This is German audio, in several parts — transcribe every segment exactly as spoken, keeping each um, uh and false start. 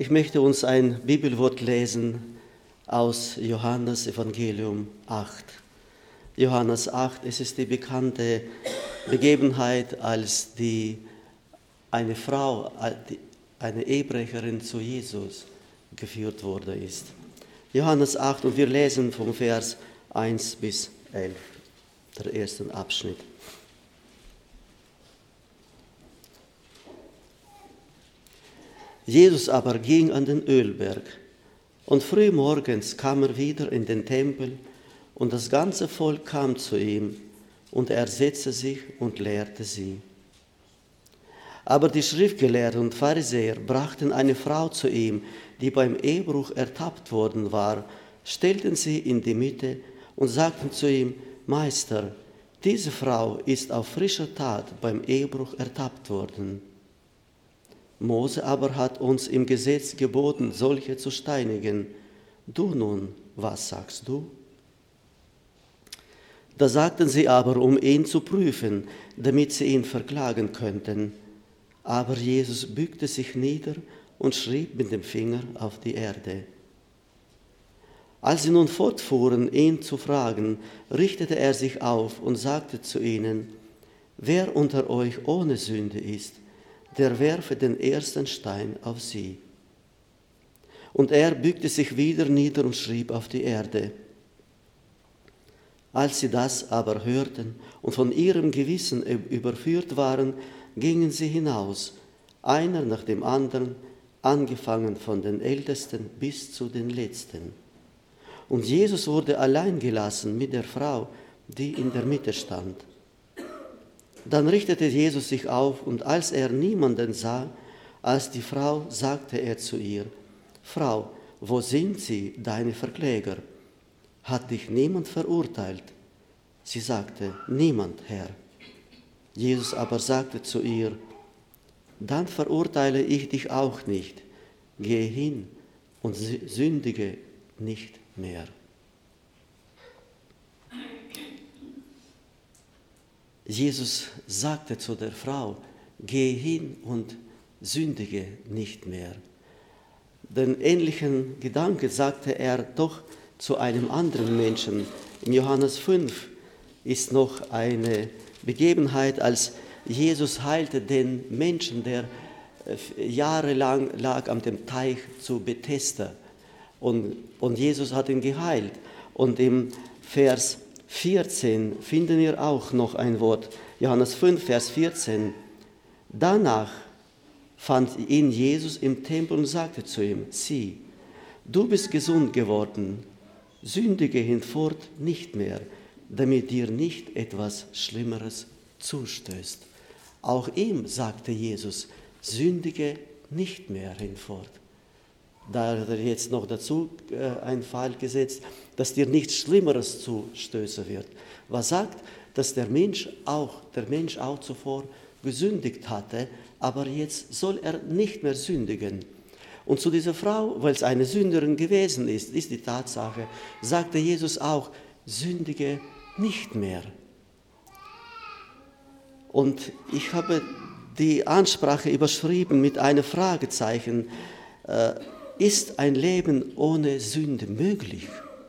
Ich möchte uns ein Bibelwort lesen aus Johannes Evangelium acht. Johannes acht, es ist die bekannte Begebenheit, als die, eine Frau, eine Ehebrecherin zu Jesus geführt wurde ist. Johannes acht, und wir lesen vom Vers eins bis elf, der ersten Abschnitt. Jesus aber ging an den Ölberg, und frühmorgens kam er wieder in den Tempel, und das ganze Volk kam zu ihm, und er setzte sich und lehrte sie. Aber die Schriftgelehrten und Pharisäer brachten eine Frau zu ihm, die beim Ehebruch ertappt worden war, stellten sie in die Mitte und sagten zu ihm: Meister, diese Frau ist auf frischer Tat beim Ehebruch ertappt worden. Mose aber hat uns im Gesetz geboten, solche zu steinigen. Du nun, was sagst du? Da sagten sie aber, um ihn zu prüfen, damit sie ihn verklagen könnten. Aber Jesus bückte sich nieder und schrieb mit dem Finger auf die Erde. Als sie nun fortfuhren, ihn zu fragen, richtete er sich auf und sagte zu ihnen: Wer unter euch ohne Sünde ist, der werfe den ersten Stein auf sie. Und er bückte sich wieder nieder und schrieb auf die Erde. Als sie das aber hörten und von ihrem Gewissen überführt waren, gingen sie hinaus, einer nach dem anderen, angefangen von den Ältesten bis zu den Letzten. Und Jesus wurde allein gelassen mit der Frau, die in der Mitte stand. Dann richtete Jesus sich auf, und als er niemanden sah, als die Frau, sagte er zu ihr: Frau, wo sind sie, deine Verkläger? Hat dich niemand verurteilt? Sie sagte: Niemand, Herr. Jesus aber sagte zu ihr: Dann verurteile ich dich auch nicht. Gehe hin und sündige nicht mehr. Jesus sagte zu der Frau: Geh hin und sündige nicht mehr. Den ähnlichen Gedanken sagte er doch zu einem anderen Menschen. In Johannes fünf ist noch eine Begebenheit, als Jesus heilte den Menschen, der jahrelang lag am dem Teich zu Bethesda. Und, und Jesus hat ihn geheilt. Und im Vers vierzehn finden wir auch noch ein Wort. Johannes fünf, Vers vierzehn. Danach fand ihn Jesus im Tempel und sagte zu ihm: Sieh, du bist gesund geworden, sündige hinfort nicht mehr, damit dir nicht etwas Schlimmeres zustößt. Auch ihm sagte Jesus: Sündige nicht mehr hinfort. Da hat er jetzt noch dazu äh, einen Fall gesetzt, dass dir nichts Schlimmeres zustößen wird. Was sagt, dass der Mensch auch, der Mensch auch zuvor gesündigt hatte, aber jetzt soll er nicht mehr sündigen. Und zu dieser Frau, weil es eine Sünderin gewesen ist, ist die Tatsache, sagte Jesus auch: Sündige nicht mehr. Und ich habe die Ansprache überschrieben mit einem Fragezeichen. Äh, Ist ein Leben ohne Sünde möglich?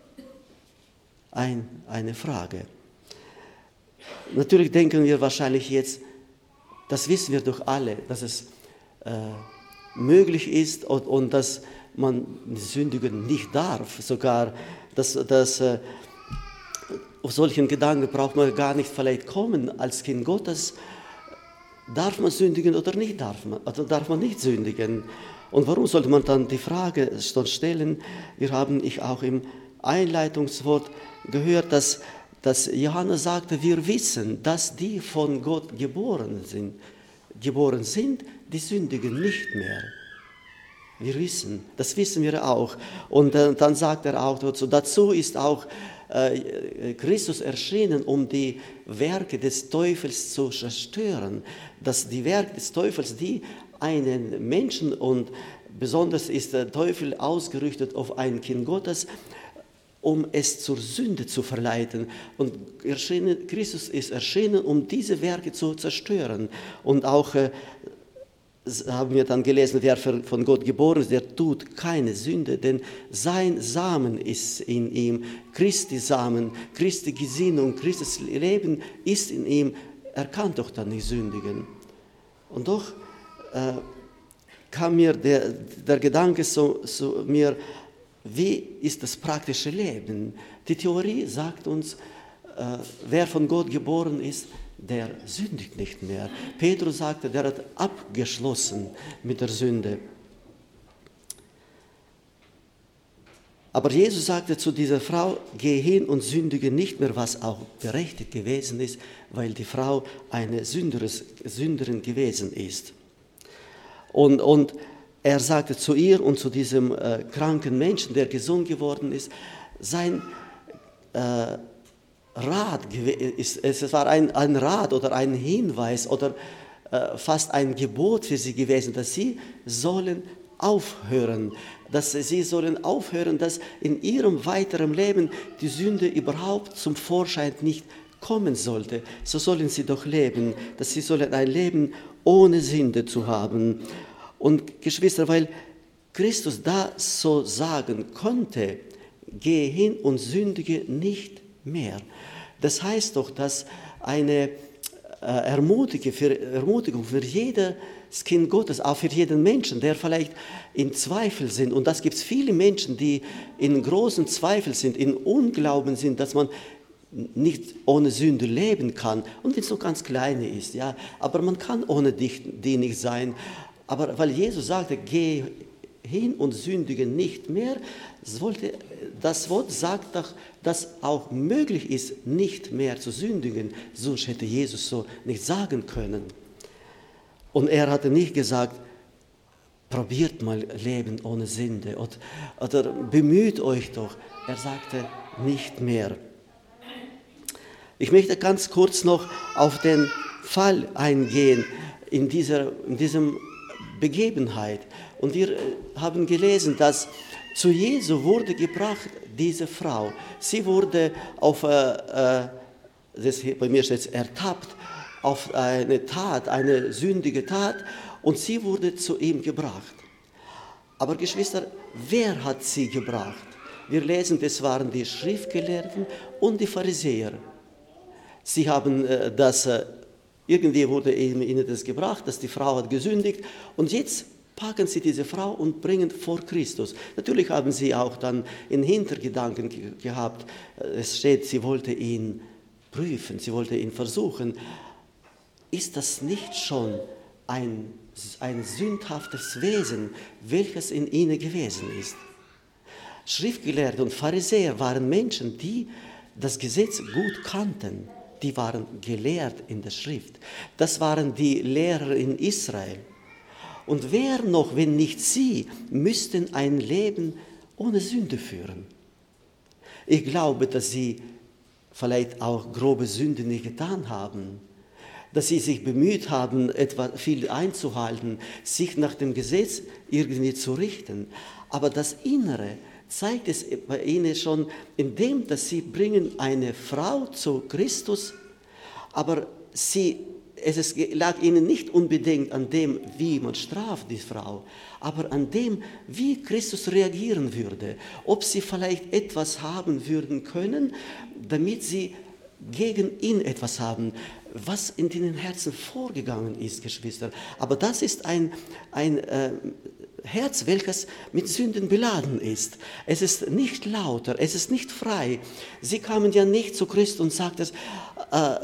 Ein, eine Frage. Natürlich denken wir wahrscheinlich jetzt, das wissen wir doch alle, dass es äh, möglich ist und, und dass man sündigen nicht darf. Sogar, dass, dass äh, auf solchen Gedanken braucht man gar nicht vielleicht kommen. Als Kind Gottes darf man sündigen oder nicht darf man, oder darf man nicht sündigen. Und warum sollte man dann die Frage stellen? Wir haben ich auch im Einleitungswort gehört, dass, dass Johannes sagte, wir wissen, dass die von Gott geboren sind, geboren sind, die sündigen nicht mehr. Wir wissen, das wissen wir auch. Und äh, dann sagt er auch dazu, dazu ist auch äh, Christus erschienen, um die Werke des Teufels zu zerstören. Dass die Werke des Teufels, die einen Menschen, und besonders ist der Teufel ausgerichtet auf ein Kind Gottes, um es zur Sünde zu verleiten. Und erschienen, Christus ist erschienen, um diese Werke zu zerstören. Und auch äh, haben wir dann gelesen, wer von Gott geboren ist, der tut keine Sünde, denn sein Samen ist in ihm, Christi Samen, Christi Gesinnung, Christus Leben ist in ihm, er kann doch dann nicht sündigen. Und doch äh, kam mir der, der Gedanke so, so mir, wie ist das praktische Leben? Die Theorie sagt uns, äh, wer von Gott geboren ist, der sündigt nicht mehr. Petrus sagte, der hat abgeschlossen mit der Sünde. Aber Jesus sagte zu dieser Frau, geh hin und sündige nicht mehr, was auch berechtigt gewesen ist, weil die Frau eine Sünderin gewesen ist. Und, und er sagte zu ihr und zu diesem äh, kranken Menschen, der gesund geworden ist, sein äh, Rat, es war ein, ein Rat oder ein Hinweis oder äh, fast ein Gebot für sie gewesen, dass sie sollen aufhören, dass sie sollen aufhören, dass in ihrem weiteren Leben die Sünde überhaupt zum Vorschein nicht kommen sollte. So sollen sie doch leben, dass sie sollen ein Leben ohne Sünde zu haben. Und Geschwister, weil Christus da so sagen konnte, geh hin und sündige nicht mehr. Das heißt doch, dass eine äh, Ermutigung, für, Ermutigung für jedes Kind Gottes, auch für jeden Menschen, der vielleicht in Zweifel sind, und das gibt es viele Menschen, die in großen Zweifel sind, in Unglauben sind, dass man nicht ohne Sünde leben kann, und wenn es so ganz kleine ist, ja, aber man kann ohne die, die nicht sein. Aber weil Jesus sagte, geh hin und sündige nicht mehr, sollte, das Wort sagt doch, dass auch möglich ist, nicht mehr zu sündigen, sonst hätte Jesus so nicht sagen können. Und er hatte nicht gesagt, probiert mal Leben ohne Sünde oder, oder bemüht euch doch. Er sagte, nicht mehr. Ich möchte ganz kurz noch auf den Fall eingehen in dieser in diesem Begebenheit. Und wir haben gelesen, dass zu Jesu wurde gebracht diese Frau. Sie wurde auf, äh, das bei mir steht ertappt, auf eine Tat, eine sündige Tat, und sie wurde zu ihm gebracht. Aber Geschwister, wer hat sie gebracht? Wir lesen, das waren die Schriftgelehrten und die Pharisäer. Sie haben äh, das, äh, irgendwie wurde ihnen das gebracht, dass die Frau hat gesündigt, und jetzt packen sie diese Frau und bringen vor Christus. Natürlich haben sie auch dann in Hintergedanken ge- gehabt, es steht, sie wollte ihn prüfen, sie wollte ihn versuchen. Ist das nicht schon ein, ein sündhaftes Wesen, welches in ihnen gewesen ist? Schriftgelehrte und Pharisäer waren Menschen, die das Gesetz gut kannten. Die waren gelehrt in der Schrift. Das waren die Lehrer in Israel. Und wer noch, wenn nicht sie, müssten ein Leben ohne Sünde führen? Ich glaube, dass sie vielleicht auch grobe Sünde nicht getan haben, dass sie sich bemüht haben, etwa viel einzuhalten, sich nach dem Gesetz irgendwie zu richten. Aber das Innere zeigt es bei ihnen schon, indem dass sie bringen eine Frau zu Christus, aber sie Es lag ihnen nicht unbedingt an dem, wie man straft die Frau, aber an dem, wie Christus reagieren würde. Ob sie vielleicht etwas haben würden können, damit sie gegen ihn etwas haben, was in den Herzen vorgegangen ist, Geschwister. Aber das ist ein, ein äh, Herz, welches mit Sünden beladen ist. Es ist nicht lauter, es ist nicht frei. Sie kamen ja nicht zu Christus und sagten, äh,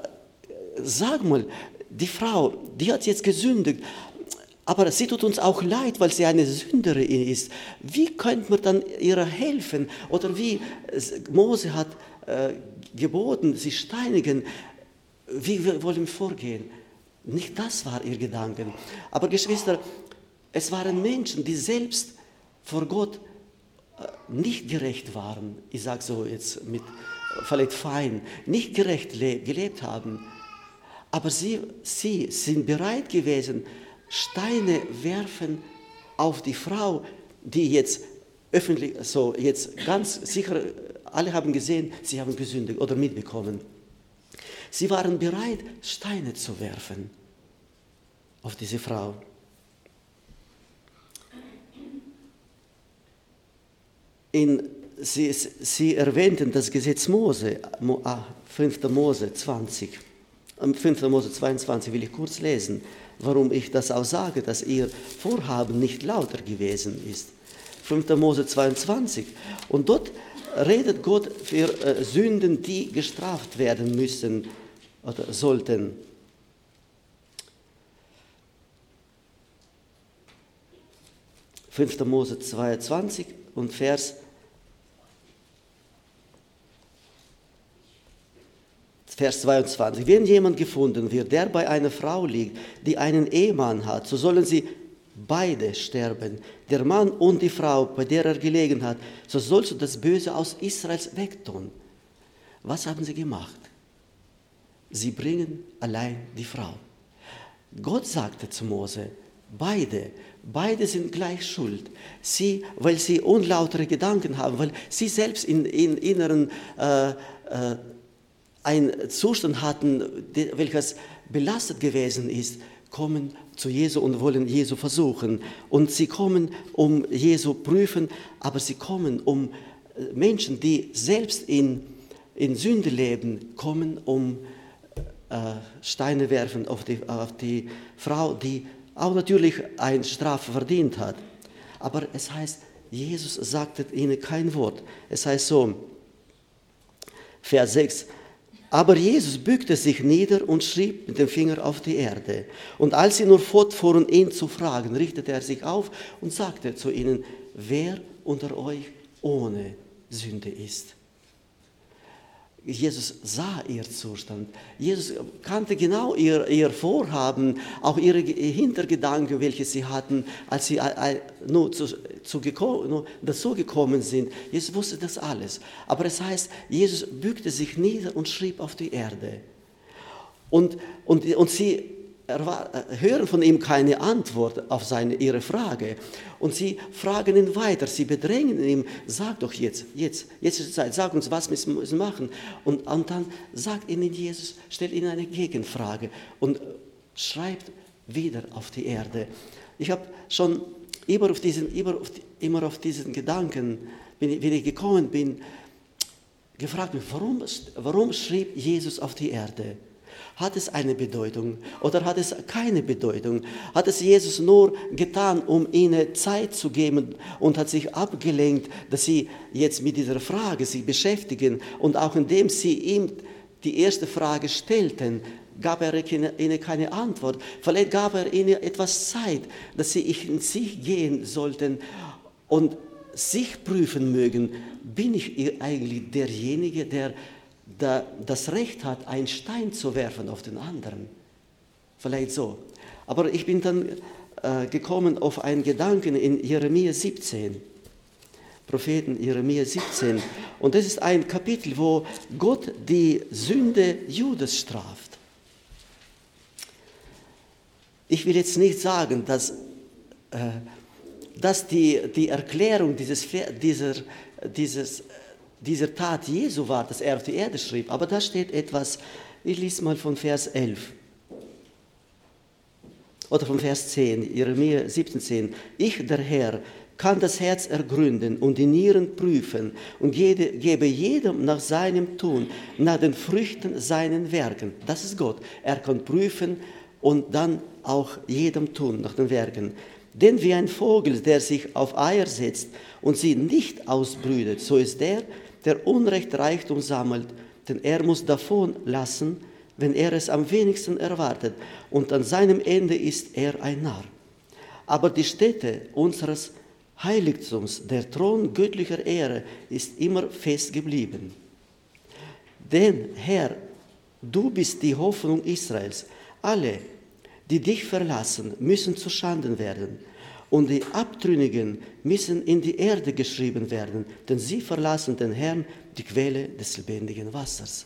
sag mal, die Frau, die hat jetzt gesündigt, aber sie tut uns auch leid, weil sie eine Sünderin ist. Wie könnte man dann ihr helfen? Oder wie Mose hat äh, geboten, sie steinigen. Wie wir wollen vorgehen? Nicht das war ihr Gedanke. Aber Geschwister, es waren Menschen, die selbst vor Gott äh, nicht gerecht waren. Ich sage so jetzt mit vielleicht fein, nicht gerecht le- gelebt haben. Aber sie, sie sind bereit gewesen, Steine werfen auf die Frau, die jetzt öffentlich, so jetzt ganz sicher, alle haben gesehen, sie haben gesündigt oder mitbekommen. Sie waren bereit, Steine zu werfen auf diese Frau. in, sie, sie erwähnten das Gesetz Mose, fünfter Mose zwanzig. fünfter Mose zweiundzwanzig will ich kurz lesen, warum ich das auch sage, dass ihr Vorhaben nicht lauter gewesen ist. fünfter Mose zweiundzwanzig. Und dort redet Gott für äh, Sünden, die gestraft werden müssen oder sollten. fünfter Mose zweiundzwanzig und Vers Vers zweiundzwanzig. Wenn jemand gefunden wird, der bei einer Frau liegt, die einen Ehemann hat, so sollen sie beide sterben, der Mann und die Frau, bei der er gelegen hat, so sollst du das Böse aus Israels wegtun. Was haben sie gemacht? Sie bringen allein die Frau. Gott sagte zu Mose, beide, beide sind gleich schuld. Sie, weil sie unlautere Gedanken haben, weil sie selbst in, in inneren äh, äh, einen Zustand hatten, welches belastet gewesen ist, kommen zu Jesu und wollen Jesu versuchen. Und sie kommen, um Jesu prüfen, aber sie kommen, um Menschen, die selbst in, in Sünde leben, kommen, um äh, Steine werfen auf die, auf die Frau, die auch natürlich eine Strafe verdient hat. Aber es heißt, Jesus sagte ihnen kein Wort. Es heißt so, Vers sechs, aber Jesus bückte sich nieder und schrieb mit dem Finger auf die Erde. Und als sie nur fortfuhren, ihn zu fragen, richtete er sich auf und sagte zu ihnen, wer unter euch ohne Sünde ist. Jesus sah ihr Zustand. Jesus kannte genau ihr, ihr Vorhaben, auch ihre Hintergedanken, welche sie hatten, als sie nur, zu, zu gekommen, nur dazu gekommen sind. Jesus wusste das alles. Aber es heißt, Jesus bückte sich nieder und schrieb auf die Erde. Und, und, und sie hören von ihm keine Antwort auf seine, ihre Frage. Und sie fragen ihn weiter, sie bedrängen ihn, sag doch jetzt, jetzt, jetzt ist die Zeit, sag uns, was wir müssen machen. Und, und dann sagt ihnen Jesus, stellt ihnen eine Gegenfrage und schreibt wieder auf die Erde. Ich habe schon immer auf diesen, immer auf, immer auf diesen Gedanken, wenn ich, wenn ich gekommen bin, gefragt mich, warum, warum schrieb Jesus auf die Erde? Hat es eine Bedeutung oder hat es keine Bedeutung? Hat es Jesus nur getan, um ihnen Zeit zu geben und hat sich abgelenkt, dass sie jetzt mit dieser Frage sich beschäftigen und auch indem sie ihm die erste Frage stellten, gab er ihnen keine Antwort. Vielleicht gab er ihnen etwas Zeit, dass sie in sich gehen sollten und sich prüfen mögen, bin ich eigentlich derjenige, der das Recht hat, einen Stein zu werfen auf den anderen. Vielleicht so. Aber ich bin dann äh, gekommen auf einen Gedanken in Jeremia siebzehn. Propheten Jeremia siebzehn. Und das ist ein Kapitel, wo Gott die Sünde Judas straft. Ich will jetzt nicht sagen, dass, äh, dass die, die Erklärung dieses, dieser, dieses dieser Tat Jesu war, dass er auf die Erde schrieb. Aber da steht etwas, ich lese mal von Vers elf. Oder von Vers zehn, Jeremia siebzehn, zehn. Ich, der Herr, kann das Herz ergründen und die Nieren prüfen und jede, gebe jedem nach seinem Tun, nach den Früchten seinen Werken. Das ist Gott. Er kann prüfen und dann auch jedem tun, nach den Werken. Denn wie ein Vogel, der sich auf Eier setzt und sie nicht ausbrütet, so ist der, der Unrecht Reichtum sammelt, denn er muss davon lassen, wenn er es am wenigsten erwartet, und an seinem Ende ist er ein Narr. Aber die Stätte unseres Heiligtums, der Thron göttlicher Ehre, ist immer fest geblieben. Denn, Herr, du bist die Hoffnung Israels. Alle, die dich verlassen, müssen zu Schanden werden. Und die Abtrünnigen müssen in die Erde geschrieben werden, denn sie verlassen den Herrn, die Quelle des lebendigen Wassers.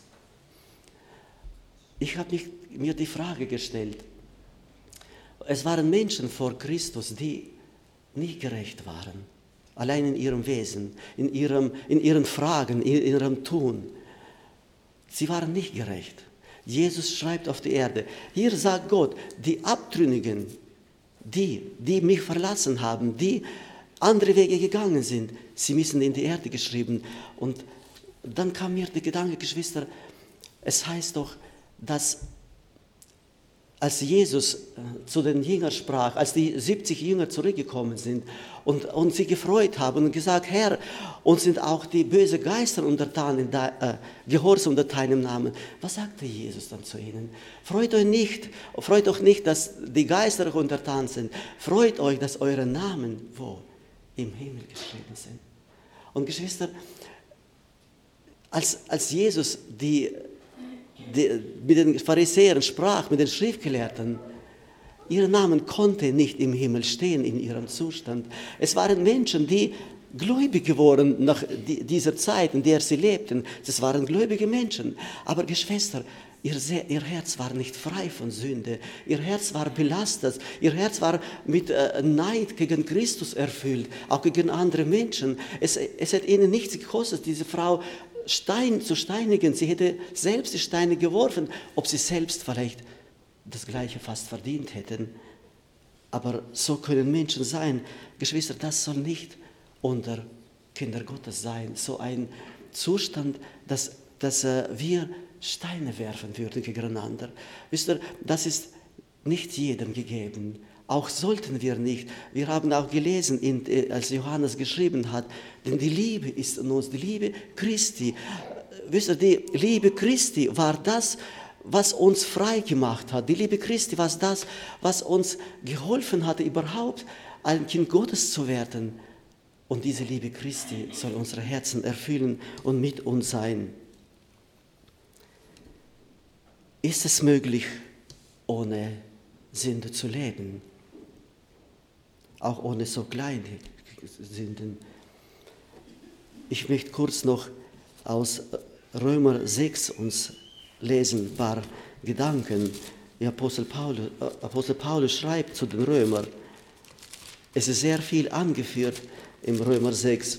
Ich habe mir die Frage gestellt, es waren Menschen vor Christus, die nicht gerecht waren, allein in ihrem Wesen, in, ihrem, in ihren Fragen, in ihrem Tun. Sie waren nicht gerecht. Jesus schreibt auf die Erde. Hier sagt Gott, die Abtrünnigen, die, die mich verlassen haben, die andere Wege gegangen sind, sie müssen in die Erde geschrieben. Und dann kam mir der Gedanke, Geschwister, es heißt doch, dass als Jesus zu den Jüngern sprach, als die siebzig Jünger zurückgekommen sind und, und sie gefreut haben und gesagt, Herr, uns sind auch die bösen Geister untertan, in de, äh, Gehorsam unter deinem Namen. Was sagte Jesus dann zu ihnen? Freut euch nicht, freut euch nicht, dass die Geister euch untertan sind. Freut euch, dass eure Namen wo? Im Himmel geschrieben sind. Und Geschwister, als, als Jesus die Die, mit den Pharisäern sprach, mit den Schriftgelehrten, ihre Namen konnten nicht im Himmel stehen in ihrem Zustand. Es waren Menschen, die gläubig geworden nach dieser Zeit, in der sie lebten. Das waren gläubige Menschen. Aber Geschwister, ihr, ihr Herz war nicht frei von Sünde. Ihr Herz war belastet. Ihr Herz war mit äh, Neid gegen Christus erfüllt, auch gegen andere Menschen. Es, es hat ihnen nichts gekostet, diese Frau Stein zu steinigen. Sie hätte selbst die Steine geworfen, ob sie selbst vielleicht das Gleiche fast verdient hätten. Aber so können Menschen sein. Geschwister, das soll nicht unter Kinder Gottes sein. So ein Zustand, dass, dass äh, wir Steine werfen würden gegeneinander. Wisst ihr, das ist nicht jedem gegeben. Auch sollten wir nicht. Wir haben auch gelesen, in, als Johannes geschrieben hat, denn die Liebe ist in uns, die Liebe Christi. Wisst ihr, die Liebe Christi war das, was uns frei gemacht hat. Die Liebe Christi war das, was uns geholfen hatte, überhaupt ein Kind Gottes zu werden. Und diese Liebe Christi soll unsere Herzen erfüllen und mit uns sein. Ist es möglich, ohne Sünde zu leben? Auch ohne so kleine Sünden. Ich möchte kurz noch aus Römer sechs uns lesen, ein paar Gedanken. Der Apostel Paulus, Apostel Paulus schreibt zu den Römern. Es ist sehr viel angeführt im Römer sechs.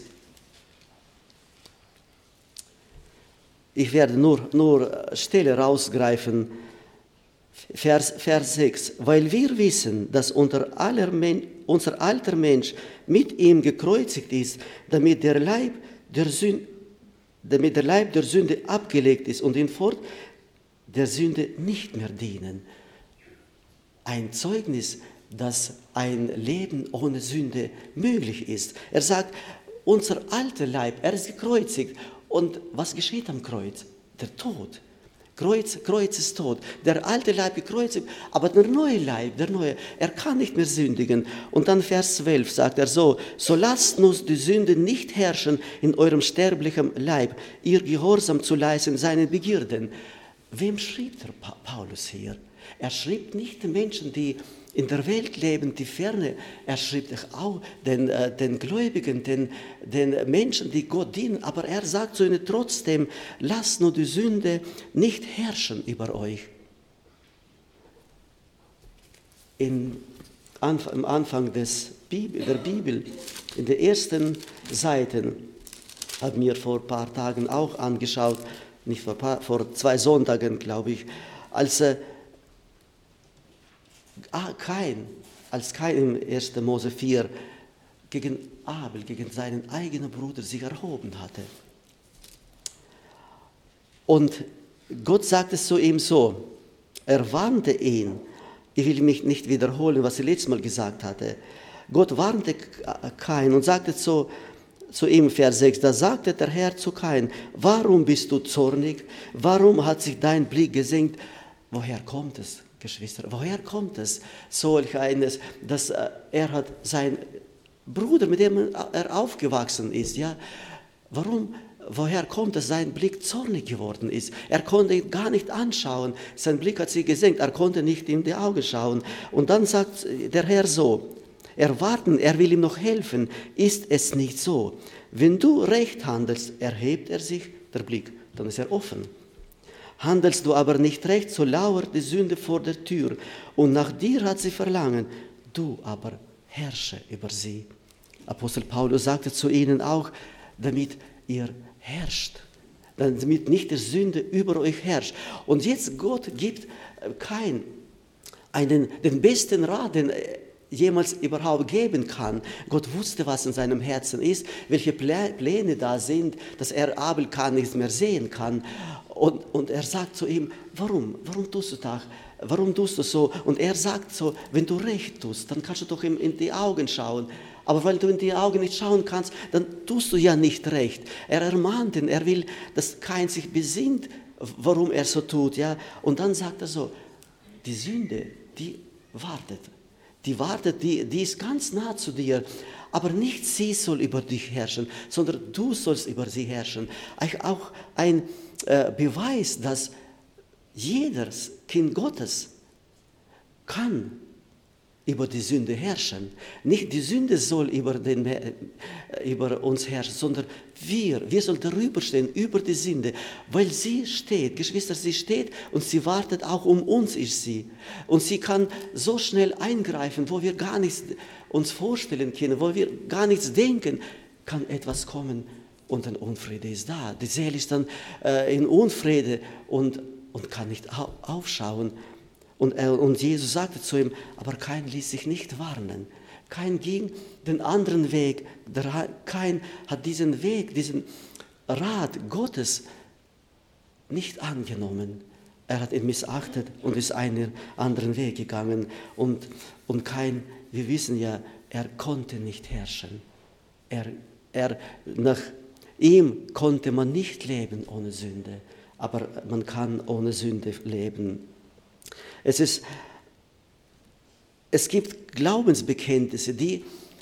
Ich werde nur, nur Stelle rausgreifen. Vers, Vers sechs. Weil wir wissen, dass unter aller Men- unser alter Mensch mit ihm gekreuzigt ist, damit der Leib der Sünde, damit der Leib der Sünde abgelegt ist und ihn fort der Sünde nicht mehr dienen. Ein Zeugnis, dass ein Leben ohne Sünde möglich ist. Er sagt, unser alter Leib, er ist gekreuzigt. Und was geschieht am Kreuz? Der Tod. Kreuz, Kreuz ist tot. Der alte Leib gekreuzigt, aber der neue Leib, der neue, er kann nicht mehr sündigen. Und dann Vers zwölf sagt er so, so lasst uns die Sünde nicht herrschen in eurem sterblichen Leib, ihr Gehorsam zu leisten seinen Begierden. Wem schrieb der pa- Paulus hier? Er schrieb nicht den Menschen, die in der Welt leben, die Ferne. Er schrieb auch den, äh, den Gläubigen, den, den Menschen, die Gott dienen. Aber er sagt zu ihnen trotzdem, lasst nur die Sünde nicht herrschen über euch. In, Anf- am Anfang des Bibel, der Bibel, in den ersten Seiten, habe mir vor ein paar Tagen auch angeschaut, nicht vor, paar, vor zwei Sonntagen, glaube ich, als äh, Kain, als Kain im ersten Mose vier gegen Abel, gegen seinen eigenen Bruder sich erhoben hatte. Und Gott sagte zu ihm so, er warnte ihn, ich will mich nicht wiederholen, was ich letztes Mal gesagt hatte. Gott warnte Kain und sagte zu, zu ihm, Vers sechs, da sagte der Herr zu Kain, warum bist du zornig? Warum hat sich dein Blick gesenkt? Woher kommt es, Geschwister? Woher kommt es? Solch eines, dass äh, er hat sein Bruder, mit dem er aufgewachsen ist, ja, warum? Woher kommt es, sein Blick zornig geworden ist? Er konnte ihn gar nicht anschauen. Sein Blick hat sich gesenkt. Er konnte nicht in die Augen schauen. Und dann sagt der Herr so, erwarten, er will ihm noch helfen. Ist es nicht so? Wenn du recht handelst, erhebt er sich, der Blick, dann ist er offen. Handelst du aber nicht recht, so lauert die Sünde vor der Tür. Und nach dir hat sie Verlangen. Du aber herrsche über sie. Apostel Paulus sagte zu ihnen auch, damit ihr herrscht, damit nicht die Sünde über euch herrscht. Und jetzt Gott gibt kein, einen, den besten Rat, den jemals überhaupt geben kann. Gott wusste, was in seinem Herzen ist, welche Pläne da sind, dass er Abel gar nichts mehr sehen kann. Und, und er sagt zu ihm, warum? Warum tust du das? Warum tust du so? Und er sagt so, wenn du recht tust, dann kannst du doch ihm in die Augen schauen. Aber weil du in die Augen nicht schauen kannst, dann tust du ja nicht recht. Er ermahnt ihn, er will, dass Kain sich besinnt, warum er so tut. Ja? Und dann sagt er so, die Sünde, die wartet. Die wartet, die, die ist ganz nah zu dir. Aber nicht sie soll über dich herrschen, sondern du sollst über sie herrschen. Auch ein äh, Beweis, dass jedes Kind Gottes kann über die Sünde herrschen. Nicht die Sünde soll über, den, über uns herrschen, sondern wir, wir sollen darüber stehen, über die Sünde, weil sie steht, Geschwister, sie steht und sie wartet, auch um uns ist sie. Und sie kann so schnell eingreifen, wo wir gar nichts uns vorstellen können, wo wir gar nichts denken, kann etwas kommen und ein Unfriede ist da. Die Seele ist dann äh, in Unfriede und, und kann nicht aufschauen. Und, er, und Jesus sagte zu ihm, aber Kain ließ sich nicht warnen. Kain ging den anderen Weg. Der, Kain hat diesen Weg, diesen Rat Gottes nicht angenommen. Er hat ihn missachtet und ist einen anderen Weg gegangen. Und, und Kain, wir wissen ja, er konnte nicht herrschen. Er, er, nach ihm konnte man nicht leben ohne Sünde. Aber man kann ohne Sünde leben. Es, ist, es gibt Glaubensbekenntnisse, die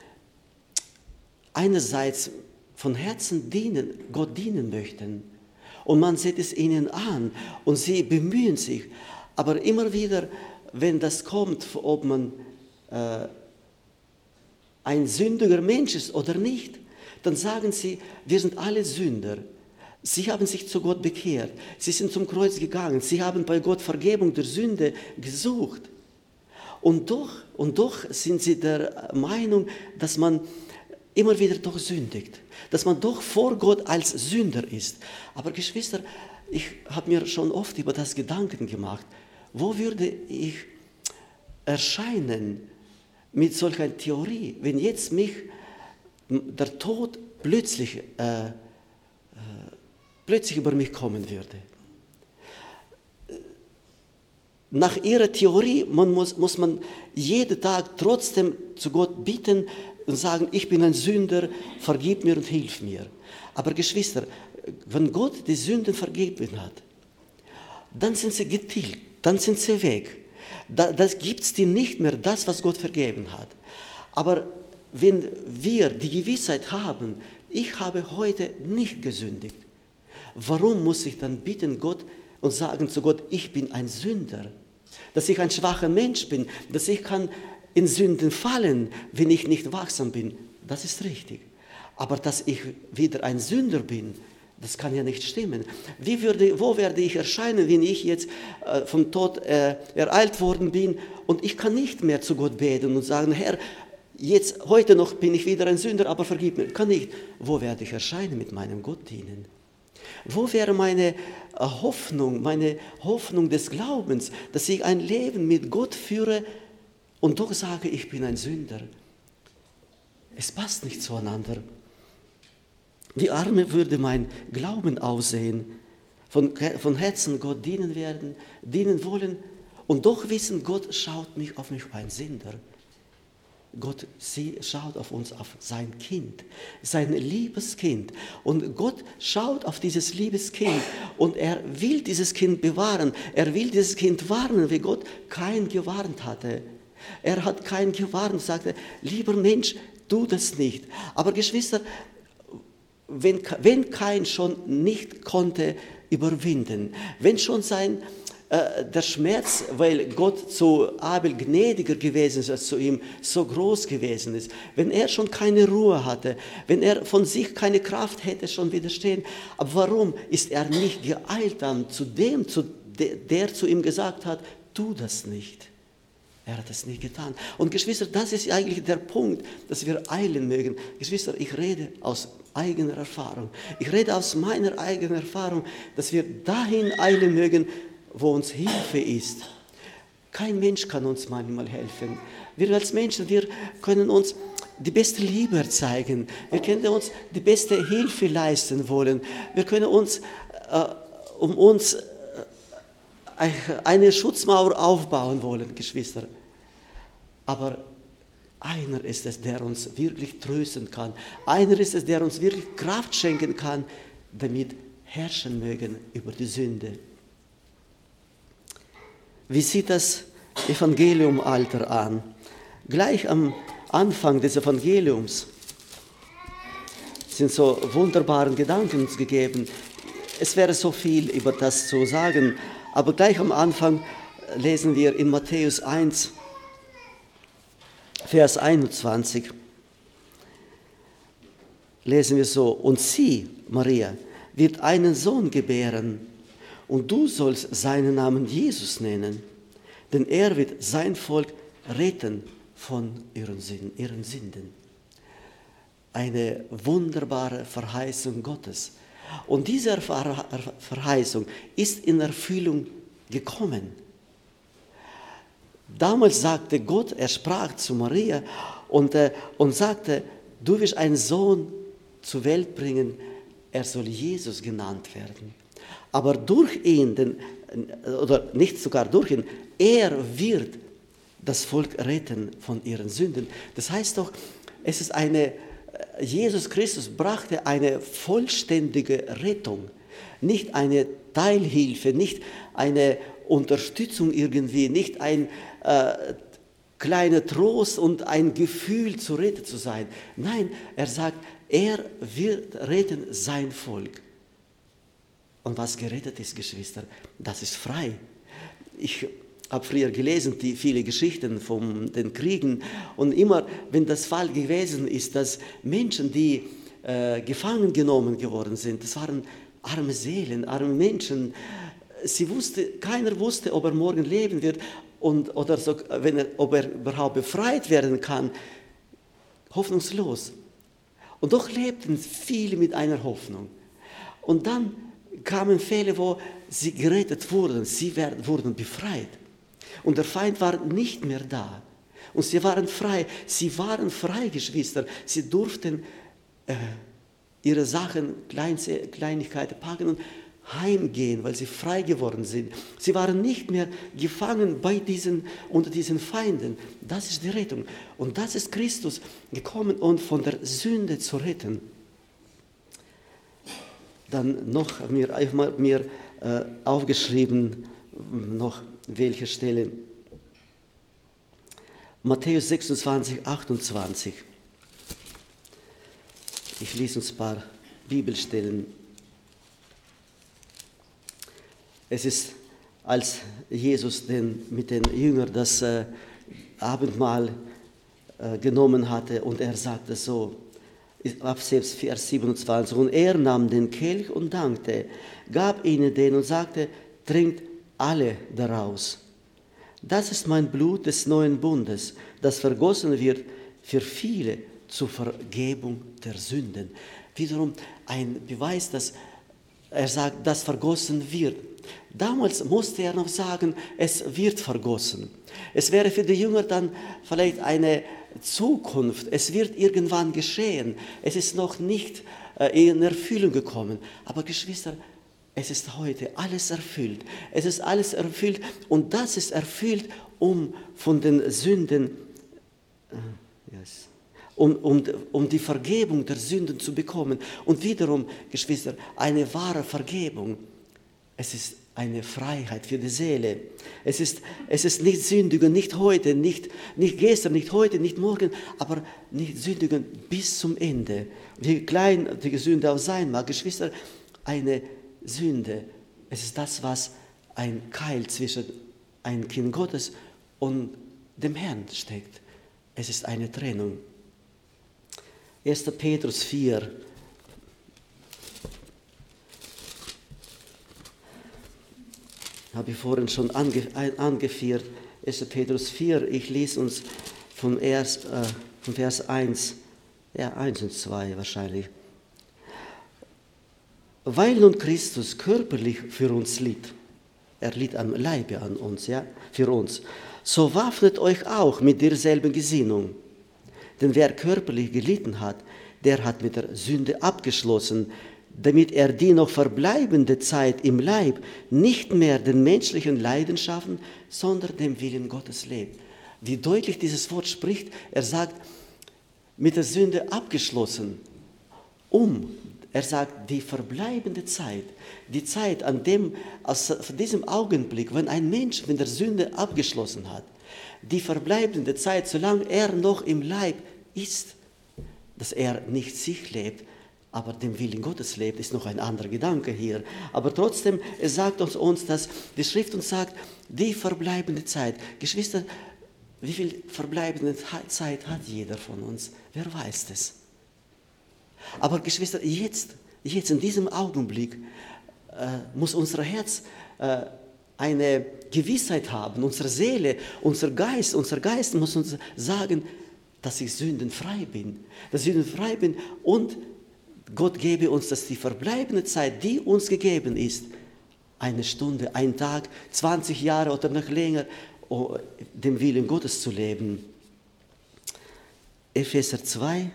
einerseits von Herzen dienen, Gott dienen möchten. Und man sieht es ihnen an und sie bemühen sich. Aber immer wieder, wenn das kommt, ob man äh, ein sündiger Mensch ist oder nicht, dann sagen sie, wir sind alle Sünder. Sie haben sich zu Gott bekehrt. Sie sind zum Kreuz gegangen. Sie haben bei Gott Vergebung der Sünde gesucht. Und doch, und doch sind sie der Meinung, dass man immer wieder doch sündigt. Dass man doch vor Gott als Sünder ist. Aber Geschwister, ich habe mir schon oft über das Gedanken gemacht. Wo würde ich erscheinen mit solcher Theorie, wenn jetzt mich der Tod plötzlich äh, plötzlich über mich kommen würde. Nach ihrer Theorie man muss, muss man jeden Tag trotzdem zu Gott bitten und sagen, ich bin ein Sünder, vergib mir und hilf mir. Aber Geschwister, wenn Gott die Sünden vergeben hat, dann sind sie getilgt, dann sind sie weg. Da, das gibt es dir nicht mehr, das, was Gott vergeben hat. Aber wenn wir die Gewissheit haben, ich habe heute nicht gesündigt, warum muss ich dann bitten Gott und sagen zu Gott, ich bin ein Sünder, dass ich ein schwacher Mensch bin, dass ich kann in Sünden fallen, wenn ich nicht wachsam bin, das ist richtig. Aber dass ich wieder ein Sünder bin, das kann ja nicht stimmen. Wie würde, wo werde ich erscheinen, wenn ich jetzt äh, vom Tod äh, ereilt worden bin und ich kann nicht mehr zu Gott beten und sagen, Herr, jetzt, heute noch bin ich wieder ein Sünder, aber vergib mir. Kann nicht. Wo werde ich erscheinen mit meinem Gott dienen? Wo wäre meine Hoffnung, meine Hoffnung des Glaubens, dass ich ein Leben mit Gott führe und doch sage, ich bin ein Sünder? Es passt nicht zueinander. Wie arm würde mein Glauben aussehen, von, von Herzen Gott dienen werden, dienen wollen und doch wissen, Gott schaut mich auf mich ein Sünder. Gott sie schaut auf uns, auf sein Kind, sein liebes Kind. Und Gott schaut auf dieses liebes Kind und er will dieses Kind bewahren. Er will dieses Kind warnen, wie Gott Kain gewarnt hatte. Er hat Kain gewarnt und sagte, lieber Mensch, tu das nicht. Aber Geschwister, wenn, wenn Kain schon nicht konnte überwinden, wenn schon sein der Schmerz, weil Gott zu Abel gnädiger gewesen ist als zu ihm, so groß gewesen ist. Wenn er schon keine Ruhe hatte, wenn er von sich keine Kraft hätte, schon widerstehen. Aber warum ist er nicht geeilt dann zu dem, zu der, der zu ihm gesagt hat, tu das nicht? Er hat es nicht getan. Und Geschwister, das ist eigentlich der Punkt, dass wir eilen mögen. Geschwister, ich rede aus eigener Erfahrung. Ich rede aus meiner eigenen Erfahrung, dass wir dahin eilen mögen, wo uns Hilfe ist. Kein Mensch kann uns manchmal helfen. Wir als Menschen, wir können uns die beste Liebe zeigen. Wir können uns die beste Hilfe leisten wollen. Wir können uns äh, um uns äh, eine Schutzmauer aufbauen wollen, Geschwister. Aber einer ist es, der uns wirklich trösten kann. Einer ist es, der uns wirklich Kraft schenken kann, damit herrschen mögen über die Sünde. Wie sieht das Evangeliumalter an? Gleich am Anfang des Evangeliums sind so wunderbare Gedanken uns gegeben. Es wäre so viel über das zu sagen, aber gleich am Anfang lesen wir in Matthäus eins, Vers einundzwanzig, lesen wir so: Und sie, Maria, wird einen Sohn gebären, und du sollst seinen Namen Jesus nennen, denn er wird sein Volk retten von ihren Sünden. Eine wunderbare Verheißung Gottes. Und diese Verheißung ist in Erfüllung gekommen. Damals sagte Gott, er sprach zu Maria und, äh, und sagte, du wirst einen Sohn zur Welt bringen, er soll Jesus genannt werden. Aber durch ihn, den, oder nicht sogar durch ihn, er wird das Volk retten von ihren Sünden. Das heißt doch, es ist eine, Jesus Christus brachte eine vollständige Rettung, nicht eine Teilhilfe, nicht eine Unterstützung irgendwie, nicht ein äh, kleiner Trost und ein Gefühl, zu retten zu sein. Nein, er sagt, er wird retten sein Volk. Und was gerettet ist, Geschwister, das ist frei. Ich habe früher gelesen, die viele Geschichten von den Kriegen, und immer, wenn das Fall gewesen ist, dass Menschen, die äh, gefangen genommen geworden sind, das waren arme Seelen, arme Menschen. Sie wusste, keiner wusste, ob er morgen leben wird und, oder so, wenn er, ob er überhaupt befreit werden kann. Hoffnungslos. Und doch lebten viele mit einer Hoffnung. Und dann kamen Fälle, wo sie gerettet wurden, sie werden, wurden befreit. Und der Feind war nicht mehr da. Und sie waren frei. Sie waren frei, Geschwister. Sie durften äh, ihre Sachen, Kleinste, Kleinigkeiten packen und heimgehen, weil sie frei geworden sind. Sie waren nicht mehr gefangen bei diesen, unter diesen Feinden. Das ist die Rettung. Und das ist Christus gekommen, um von der Sünde zu retten. Dann noch mir, mir äh, aufgeschrieben, noch welche Stelle. Matthäus sechsundzwanzig, achtundzwanzig. Ich lese uns ein paar Bibelstellen. Es ist, als Jesus den, mit den Jüngern das äh, Abendmahl äh, genommen hatte, und er sagte so, ab Vers siebenundzwanzig, und er nahm den Kelch und dankte, gab ihnen den und sagte, trinkt alle daraus. Das ist mein Blut des neuen Bundes, das vergossen wird für viele zur Vergebung der Sünden. Wiederum ein Beweis, dass er sagt, das vergossen wird. Damals musste er noch sagen, es wird vergossen. Es wäre für die Jünger dann vielleicht eine Zukunft. Es wird irgendwann geschehen. Es ist noch nicht äh, in Erfüllung gekommen. Aber Geschwister, es ist heute alles erfüllt. Es ist alles erfüllt und das ist erfüllt, um von den Sünden, äh, yes, um, um, um die Vergebung der Sünden zu bekommen. Und wiederum, Geschwister, eine wahre Vergebung. Es ist eine Freiheit für die Seele. Es ist, es ist nicht sündigen, nicht heute, nicht, nicht gestern, nicht heute, nicht morgen, aber nicht sündigen bis zum Ende. Wie klein die Sünde auch sein mag, Geschwister, eine Sünde, es ist das, was ein Keil zwischen einem Kind Gottes und dem Herrn steckt. Es ist eine Trennung. erster Petrus vier. Habe ich vorhin schon ange, angeführt. erster Petrus vier, ich lese uns von, erst, äh, von Vers eins, ja eins und zwei wahrscheinlich. Weil nun Christus körperlich für uns litt. er litt am Leibe an uns, ja, für uns. So waffnet euch auch mit derselben Gesinnung. Denn wer körperlich gelitten hat, der hat mit der Sünde abgeschlossen, damit er die noch verbleibende Zeit im Leib nicht mehr den menschlichen Leidenschaften, sondern dem Willen Gottes lebt. Wie deutlich dieses Wort spricht, er sagt, mit der Sünde abgeschlossen, um, er sagt, die verbleibende Zeit, die Zeit an dem, aus diesem Augenblick, wenn ein Mensch mit der Sünde abgeschlossen hat, die verbleibende Zeit, solange er noch im Leib ist, dass er nicht sich lebt, aber dem Willen Gottes lebt, ist noch ein anderer Gedanke hier. Aber trotzdem, es sagt uns, dass die Schrift uns sagt, die verbleibende Zeit. Geschwister, wie viel verbleibende Zeit hat jeder von uns? Wer weiß das? Aber Geschwister, jetzt, jetzt in diesem Augenblick äh, muss unser Herz äh, eine Gewissheit haben, unsere Seele, unser Geist, unser Geist muss uns sagen, dass ich sündenfrei bin, dass ich sündenfrei bin und Gott gebe uns, dass die verbleibende Zeit, die uns gegeben ist, eine Stunde, ein Tag, zwanzig Jahre oder noch länger, um dem Willen Gottes zu leben. Epheser zwei.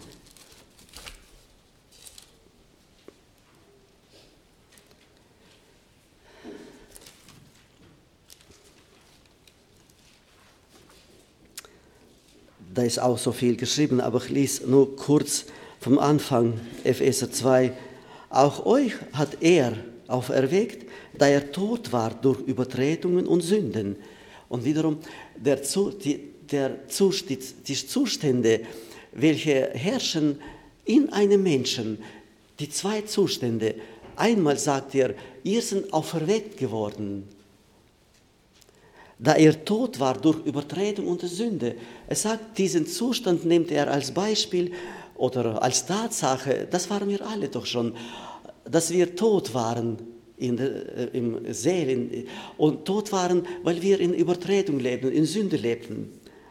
Da ist auch so viel geschrieben, aber ich lese nur kurz vom Anfang, Epheser zwei. Auch euch hat er auferweckt, da er tot war durch Übertretungen und Sünden. Und wiederum der, die, der, die Zustände, welche herrschen in einem Menschen, die zwei Zustände. Einmal sagt er, ihr seid auferweckt geworden, da er tot war durch Übertretung und Sünde. Er sagt, diesen Zustand nimmt er als Beispiel oder als Tatsache, das waren wir alle doch schon, dass wir tot waren in der, im Seelen und tot waren, weil wir in Übertretung lebten, in Sünde lebten,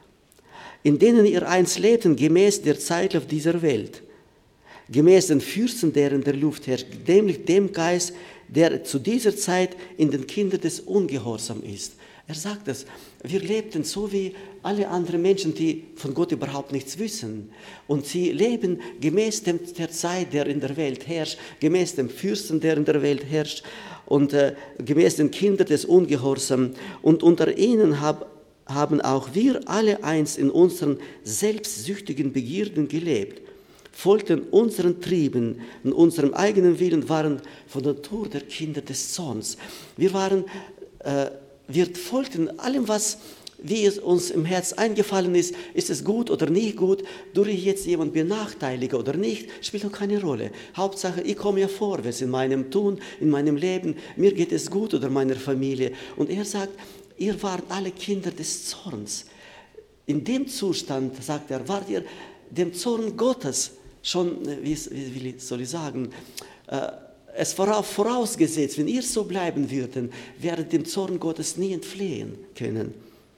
in denen ihr einst lebten, gemäß der Zeitlauf dieser Welt, gemäß den Fürsten, der in der Luft herrscht, nämlich dem Geist, der zu dieser Zeit in den Kindern des Ungehorsams ist. Er sagt es, wir lebten so wie alle anderen Menschen, die von Gott überhaupt nichts wissen. Und sie leben gemäß dem, der Zeit, der in der Welt herrscht, gemäß dem Fürsten, der in der Welt herrscht und äh, gemäß den Kindern des Ungehorsams. Und unter ihnen hab, haben auch wir alle einst in unseren selbstsüchtigen Begierden gelebt, folgten unseren Trieben und unserem eigenen Willen, waren von der Natur der Kinder des Zorns. Wir waren... Äh, Wir folgten allem, was, wie es uns im Herz eingefallen ist, ist es gut oder nicht gut, durch ich jetzt jemanden benachteilige oder nicht, spielt noch keine Rolle. Hauptsache, ich komme ja vorwärts in meinem Tun, in meinem Leben, mir geht es gut oder meiner Familie. Und er sagt, ihr wart alle Kinder des Zorns. In dem Zustand, sagt er, wart ihr dem Zorn Gottes schon, wie, wie soll ich sagen, äh, es vorausgesetzt, wenn ihr so bleiben würden, werdet dem Zorn Gottes nie entfliehen können.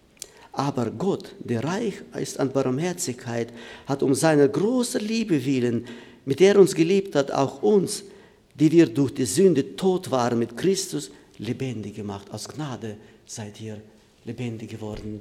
Aber Gott, der reich ist an Barmherzigkeit, hat um seiner großen Liebe willen, mit der er uns geliebt hat, auch uns, die wir durch die Sünde tot waren, mit Christus lebendig gemacht. Aus Gnade seid ihr lebendig geworden.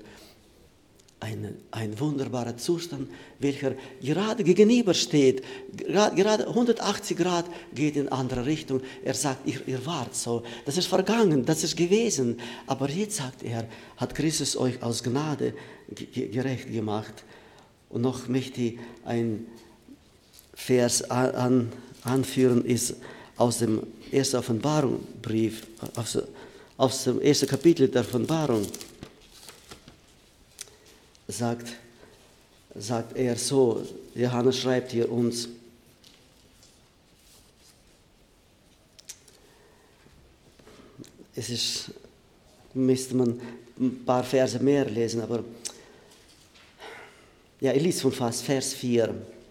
Ein, ein wunderbarer Zustand, welcher gerade gegenübersteht, gerade hundertachtzig Grad geht in andere Richtung. Er sagt, ihr, ihr wart so, das ist vergangen, das ist gewesen. Aber jetzt, sagt er, hat Christus euch aus Gnade gerecht gemacht. Und noch möchte ich ein Vers an, anführen, ist aus dem ersten Offenbarungsbrief, aus, aus dem ersten Kapitel der Offenbarung. Sagt, sagt er so, Johannes schreibt hier uns, es ist, müsste man ein paar Verse mehr lesen, aber ja, ich lese von fast Vers vier.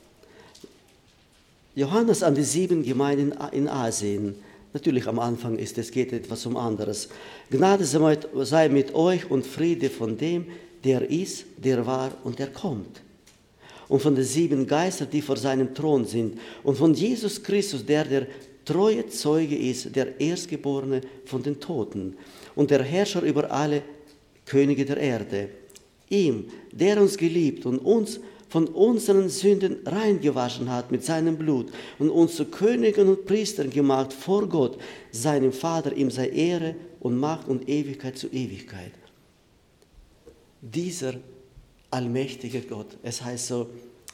Johannes an die sieben Gemeinden in Asien. Natürlich am Anfang ist es, geht etwas um anderes. Gnade sei mit euch und Friede von dem, der ist, der war und der kommt. Und von den sieben Geistern, die vor seinem Thron sind. Und von Jesus Christus, der der treue Zeuge ist, der Erstgeborene von den Toten und der Herrscher über alle Könige der Erde. Ihm, der uns geliebt und uns von unseren Sünden reingewaschen hat mit seinem Blut und uns zu Königen und Priestern gemacht vor Gott, seinem Vater, ihm sei Ehre und Macht und Ewigkeit zu Ewigkeit. Dieser allmächtige Gott, es heißt so,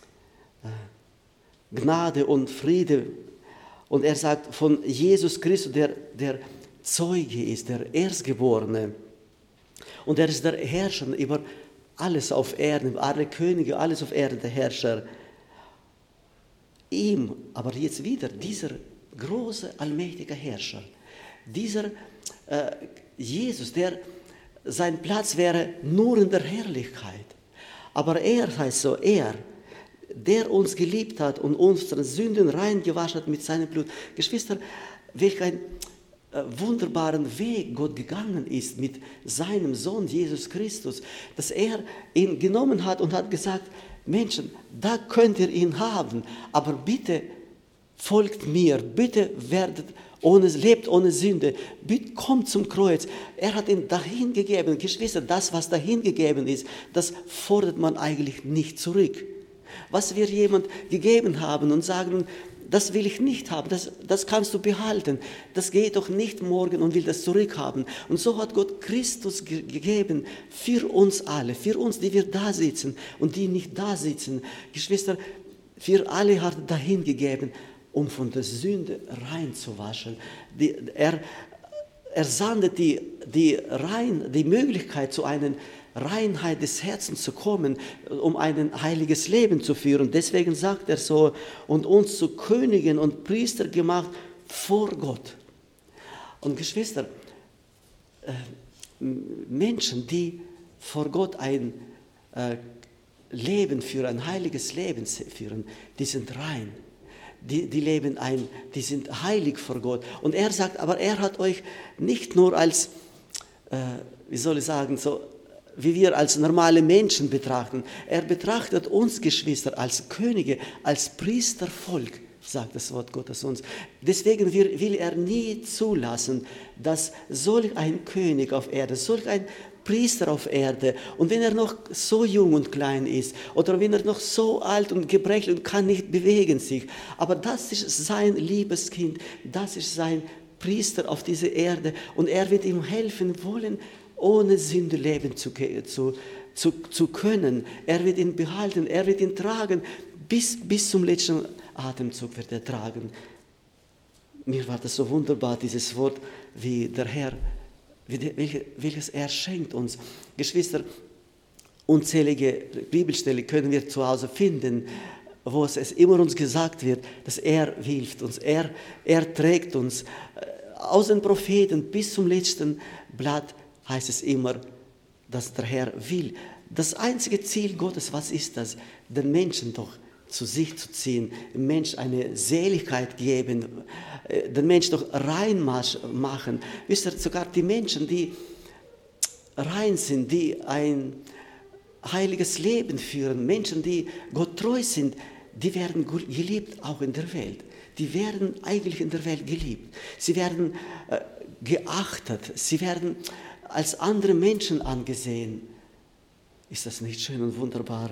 Gnade und Friede, und er sagt von Jesus Christus, der, der Zeuge ist, der Erstgeborene, und er ist der Herrscher über alles auf Erden, alle Könige, alles auf Erden, der Herrscher. Ihm, aber jetzt wieder, dieser große, allmächtige Herrscher, dieser äh, Jesus, der, sein Platz wäre nur in der Herrlichkeit. Aber er heißt so, er, der uns geliebt hat und unsere Sünden reingewaschen hat mit seinem Blut. Geschwister, welch ein äh, wunderbaren Weg Gott gegangen ist mit seinem Sohn Jesus Christus, dass er ihn genommen hat und hat gesagt, Menschen, da könnt ihr ihn haben, aber bitte folgt mir, bitte werdet ohne, lebt ohne Sünde, bitte kommt zum Kreuz. Er hat ihn dahin gegeben. Geschwister, das, was dahin gegeben ist, das fordert man eigentlich nicht zurück. Was wir jemand gegeben haben und sagen, das will ich nicht haben, das, das kannst du behalten, das geht doch nicht morgen und will das zurückhaben. Und so hat Gott Christus ge- gegeben für uns alle, für uns, die wir da sitzen und die nicht da sitzen. Geschwister, für alle hat er dahin gegeben, um von der Sünde reinzuwaschen. Die, er, er sandet die, die, rein, die Möglichkeit zu einer Reinheit des Herzens zu kommen, um ein heiliges Leben zu führen. Deswegen sagt er so, und uns zu Königen und Priester gemacht vor Gott. Und Geschwister, äh, Menschen, die vor Gott ein äh, Leben führen, ein heiliges Leben führen, die sind rein. Die, die leben ein, die sind heilig vor Gott. Und er sagt, aber er hat euch nicht nur als, äh, wie soll ich sagen, so wie wir als normale Menschen betrachten. Er betrachtet uns, Geschwister, als Könige, als Priestervolk, sagt das Wort Gottes uns. Deswegen will er nie zulassen, dass solch ein König auf Erde, solch ein Priester auf Erde, und wenn er noch so jung und klein ist oder wenn er noch so alt und gebrechlich und kann nicht bewegen sich, aber das ist sein liebes Kind, das ist sein Priester auf dieser Erde, und er wird ihm helfen wollen, ohne Sünde leben zu, zu, zu, zu können. Er wird ihn behalten, er wird ihn tragen, bis, bis zum letzten Atemzug wird er tragen. Mir war das so wunderbar, dieses Wort, wie der Herr, welches er schenkt uns. Geschwister, unzählige Bibelstellen können wir zu Hause finden, wo es immer uns gesagt wird, dass er hilft uns, er, er trägt uns. Aus den Propheten bis zum letzten Blatt heißt es immer, dass der Herr will. Das einzige Ziel Gottes, was ist das? Den Menschen doch zu sich zu ziehen, dem Menschen eine Seligkeit geben, den Menschen doch rein machen. Wisst ihr, sogar die Menschen, die rein sind, die ein heiliges Leben führen, Menschen, die Gott treu sind, die werden geliebt auch in der Welt. Die werden eigentlich in der Welt geliebt. Sie werden äh, geachtet, sie werden als andere Menschen angesehen. Ist das nicht schön und wunderbar?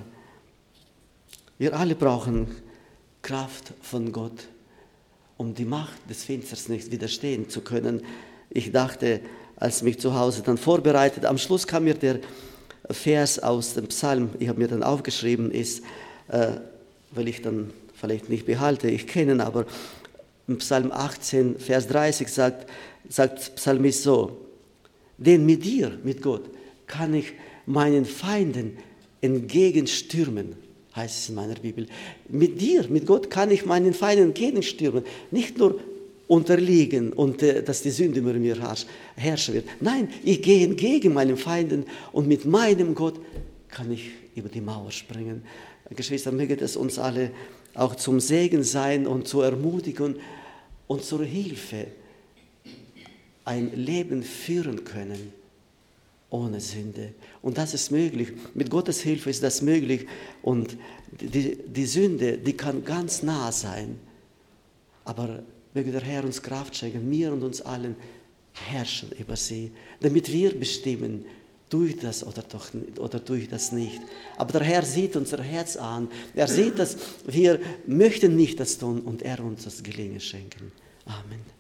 Wir alle brauchen Kraft von Gott, um die Macht des Finsters nicht widerstehen zu können. Ich dachte, als mich zu Hause dann vorbereitet, am Schluss kam mir der Vers aus dem Psalm, ich habe mir dann aufgeschrieben, ist, äh, weil ich dann vielleicht nicht behalte, ich kenne ihn, aber im Psalm achtzehn, Vers dreißig sagt, sagt Psalmist so, denn mit dir, mit Gott, kann ich meinen Feinden entgegenstürmen, heißt es in meiner Bibel. Mit dir, mit Gott, kann ich meinen Feinden entgegenstürmen. Nicht nur unterliegen und äh, dass die Sünde über mir herrschen wird. Nein, ich gehe entgegen meinen Feinden und mit meinem Gott kann ich über die Mauer springen. Geschwister, möge es uns alle auch zum Segen sein und zur Ermutigung und zur Hilfe, ein Leben führen können ohne Sünde. Und das ist möglich. Mit Gottes Hilfe ist das möglich. Und die, die Sünde, die kann ganz nah sein. Aber möge der Herr uns Kraft schenken, mir und uns allen herrschen über sie, damit wir bestimmen, tue ich das oder, doch, oder tue ich das nicht. Aber der Herr sieht unser Herz an. Er sieht, dass wir möchten nicht das tun und er uns das Gelingen schenken. Amen.